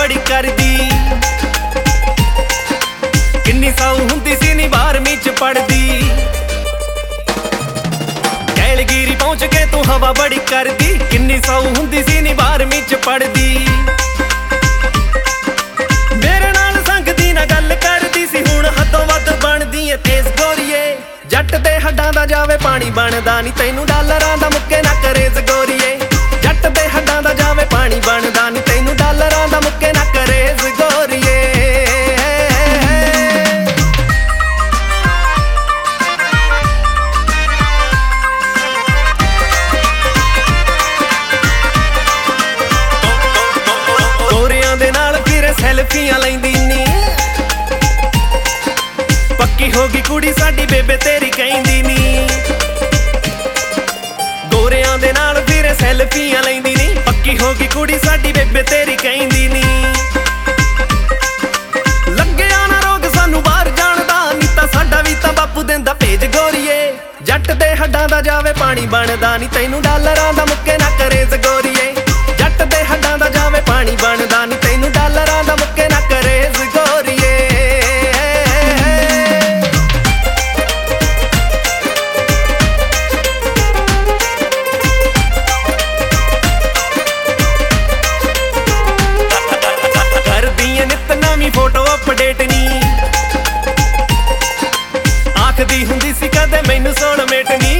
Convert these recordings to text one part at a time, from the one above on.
बड़ी करदी। किन्नी साऊ हुंदी सी नी 12वीं च पढ़दी। कैलगिरी पहुंच के तू हवा बड़ी करदी। किन्नी साऊ हुंदी सी नी 12वीं च पढ़दी। मेरे नाल संगदी ना गल करदी सी, हुण हदों वध बनदी ऐ तेज गोरीए। जट दे हड्डां दा जावे पानी बनदा नी, तैनू डालरां दा मुक्के ना करेज गोरीए। जट दे हड्डां दा जावे पानी बनदा नी, तैनू डालरां दा मुक्के ना करेज गोरीए। गोरियां दे नाल फिर सैल्फियां लैंदी नी, पक्की होगी कुड़ी साडी बेबे तेरी कहंदी नी। गोरियां दे नाल फिर सैल्फियां लैंदी नी, पक्की होगी कुड़ी साडी बेबे तेरी कहंदी नी। लग्गिया ना रोग सानू बाहर जाण दा, नी तां साडा वी तां बापू देंदा भेज गोरीए। जट दे हड्डां दा जावे पानी बनदा नी, तैनू डालरां दा मुक्के ना करेज गोरीए। जट दे हड्डां दा जावे पानी बनदा नी, तैनू डालरां दा मुक्के ना करेज गोरीए। फोटो अपडेट नी, आखदी हुंदी सी कदे मैनू सोलमेट नी।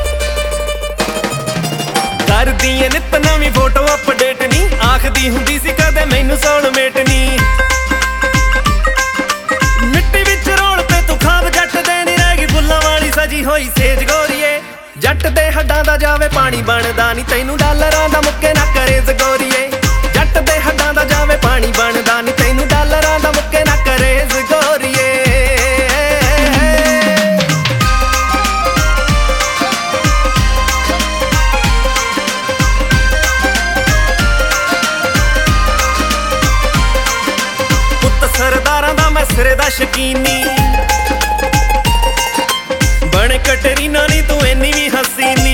करदी ऐ नित नवीं फोटो अपडेट नी, आखदी हुंदी सी कदे मैनू सोलमेट नी। मिट्टी विच रोल पे तू खाब जट दे नी, रह गई फुल्लां वाली सजी होई सेज गोरीए। जट दे हड्डां दा जावे पानी बनदा नी, तैनू डालरां दा मुक्के ना करेज गोरीए। जट दे हड्डां दा जावे पानी बनदा नी, तैनू डालरां दा मुक्के ना करेज गोरीए। पुत्त सरदारां दा मैं सिरे दा शकीनी, बण कटरीना नी तू इन्नी वी हसीनी।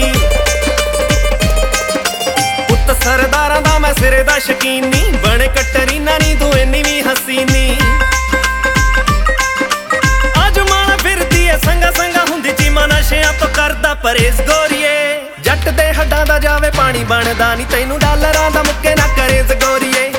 पुत्त सरदारां दा मैं सिरे दा शकीनी, बण कटरीना नी तू इन्नी वी हसीनी। अजमाना फिरदी ऐ संगा संगा हुंदी चीमा, नशियां तो करदा परहेज गोरीए। जट दे हड्डां दा जावे पानी बनदा नी, तैनू डालरां दा मुक्के ना करेज गोरीए।